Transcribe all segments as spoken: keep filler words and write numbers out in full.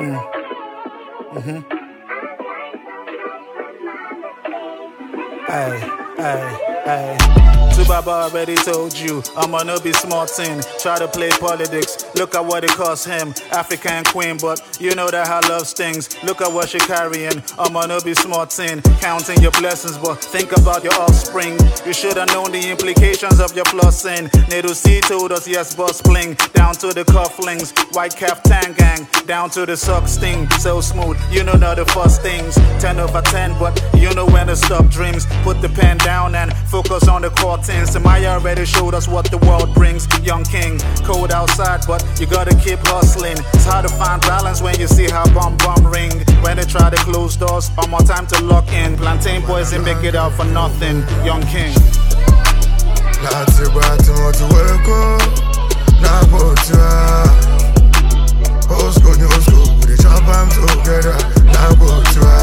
Mm. Mm-hmm. Hey, hey, hey. Subaba already told you, I'm gonna be smarting. Try to play politics, look at what it cost him. African queen, but you know that her love stings. Look at what she carrying, I'm gonna be smarting. Counting your blessings, but think about your offspring. You should have known the implications of your flossing. Nedu C told us yes, boss bling. Down to the cufflinks, white caftan gang. Down to the sock sting, so smooth, you know not the first things. Ten over ten, but you know when to stop dreams. Put the pen down and focus on the core things. Samaya already showed us what the world brings. Young king, cold outside, but you gotta keep hustling. It's hard to find balance when you see how bum bum ring. When they try to close doors, one more time to lock in. Plantain boys, they make it out for nothing. Young king. Láti gbà tí mo ti wéko, lágbo tí a. Old school new school, we dey chop am together. Lágbo tí a.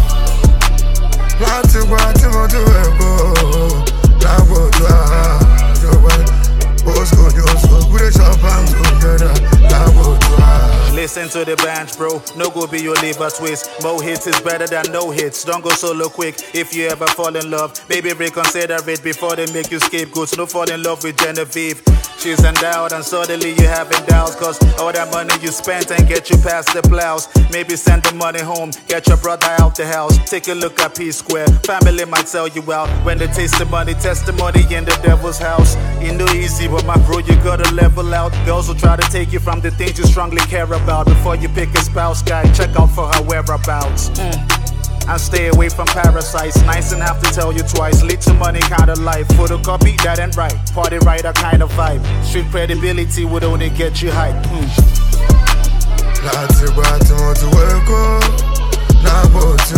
Láti gbà tí mo ti wéko, lágbo tí a. Old school new school, we dey chop am together. Lágbo tí a. Listen to the bench, bro. No go be your liver twist. More hits is better than no hits. Don't go solo quick. If you ever fall in love, maybe reconsider it before they make you scapegoats. No fall in love with Genevieve. She's endowed and suddenly you having doubts. Cause all that money you spent ain't get you past the blouse. Maybe send the money home, get your brother out the house. Take a look at P Square. Family might sell you out. When they taste the money, testimony in the devil's house. You know easy, but my bro, you gotta level out. Girls will try to take you from the things you strongly care about. Before you pick a spouse, guy, check out for her whereabouts. Mm. And stay away from parasites. Nice and have to tell you twice. Lead to money kind of life. Photocopy, that ain't right. Party writer kind of vibe. Street credibility would only get you hype. Mm. Láti gbà tí mo ti wéko, lágbo tí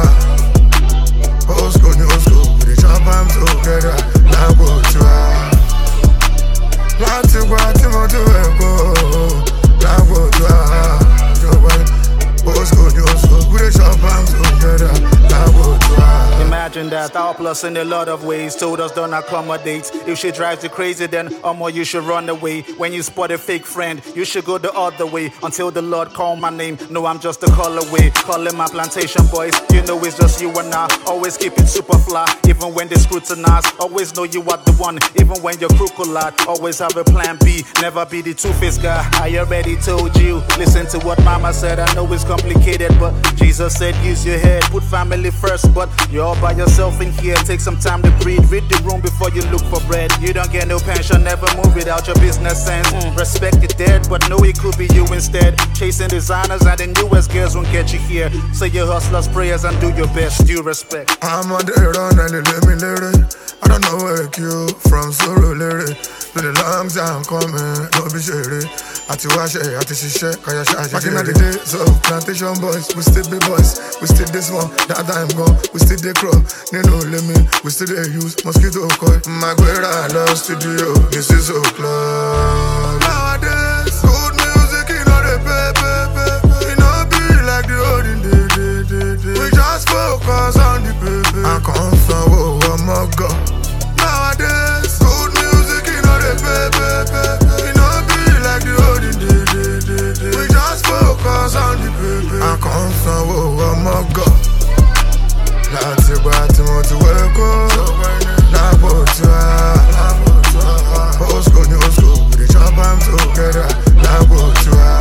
a. Old school new school, we dey chop am together. Lágbo tí a. Láti gbà tí mo ti wéko, lágbo tí a. Old school new school, we dey chop am together. Lágbo tí a. Imagine that, our plus in a lot of ways told us don't accommodate. If she drives you crazy, then Omo, you should run away. When you spot a fake friend, you should go the other way. Until the Lord call my name, no, I'm just a call away. Calling my plantation boys, you know it's just you and I. Always keep it super fly, even when they scrutinize. Always know you are the one, even when you're crooked lot. Always have a plan B, never be the two-faced guy. I already told you, listen to what mama said. I know it's complicated, but Jesus said use your head, put family first. But you're all by yourself in here, take some time to breathe. Read the room before you look for bread. You don't get no pension, never move without your business sense. Mm. Respect it dead, but know it could be you instead. Chasing designers and the newest girls won't get you here. Say your hustlers prayers and do your best, due respect. I'm on the run and they let me let it. I don't know where you from Surulere. Been a long time coming, don't be shady. Ati washe, ati shishe, kaya shaje. Back in the days of plantation boys, we still be boys. We still this one, that time gone. We still they crow, they no limit. We still they use mosquito coil. My great I love studio, this is so club. Nowadays, good music, you know they pay, pay, pay. It not be like the olden day, day, day, day. We just focus on the baby. I come from oh, oh my God. Nowadays, good music, you know they pay, pay, pay. It not be like the olden day, day, day, day. We just focus on the baby. I come from oh, oh my God. Láti gbà tí mo ti wéko, lágbo tí a. Old school new school, we dey chop am together. Lágbo tí a.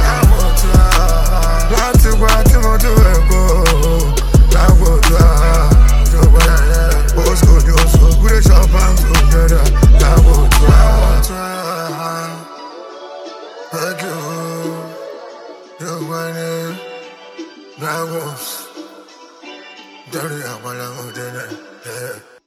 Láti gbà tí mo ti wéko, lágbo tí a. Old school new school, we dey chop am together. Lágbo tí a. Thank you, you want it, Lagos. Dirty, I'm gonna go there.